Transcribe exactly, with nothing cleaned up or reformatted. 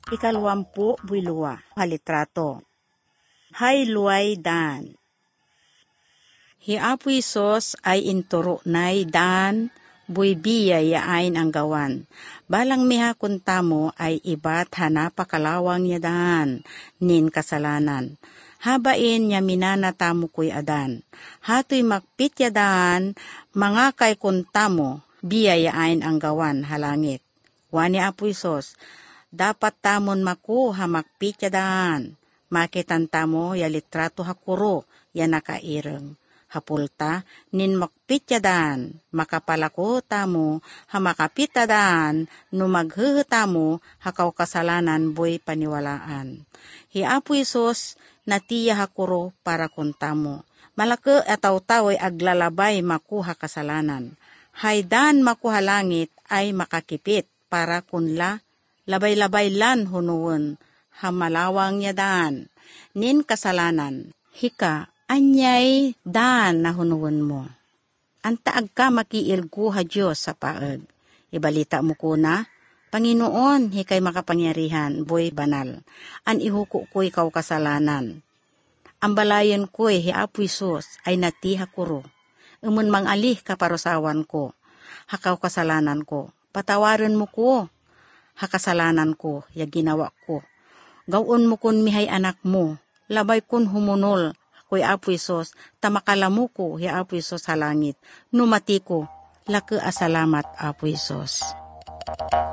Ikalwampu builua, halitrato. Hay luay dan. Hi Apo Isos ay inturo nay dan, buibiya yaain ang gawan. Balang miha kuntamo ay ibat hanapakalawang niya dan, nin kasalanan. Habain niya minana tamo ko'y adan. Hato'y makpit ya dan, mga kay kuntamo, biya yaain ang gawan halangit. Wani Apo Isos, dapat tamon maku hamakpit ya dan. Makitan tamo ya litrato hakuro ya nakaireng. Hapulta nin makpit ya dan. Makapalako tamo hamakapit ya dan. No maghuhutamo hakaw kasalanan boy paniwalaan. Hi Apo Isos natiya hakuro para kuntamo. Malake ataw tawoy aglalabay makuha kasalanan. Haydan makuha langit ay makakipit para kunla labay-labay lan hunuwen, hamalawang niya dan, nin kasalanan, hika, anyay dan na hunuwen mo. Antaag ka makiilguha Diyos sa paeg. Ibalita mo ko na, Panginoon, hikay makapangyarihan, boy banal, an ihuko ko ikaw kasalanan. Ang balayan ko'y hi Apo Isos ay natiha kuro, umun mangalih kaparusawan ko, hakaw kasalanan ko, patawarin mo ko, hakasalanan ko, ya ginawa ko. Gawon mo kun mihay anak mo, labay kun humunol, ko'y Apo Isos, tamakalamu ko, hi Apo Isos sa langit, numati ko, laki asalamat Apo Isos.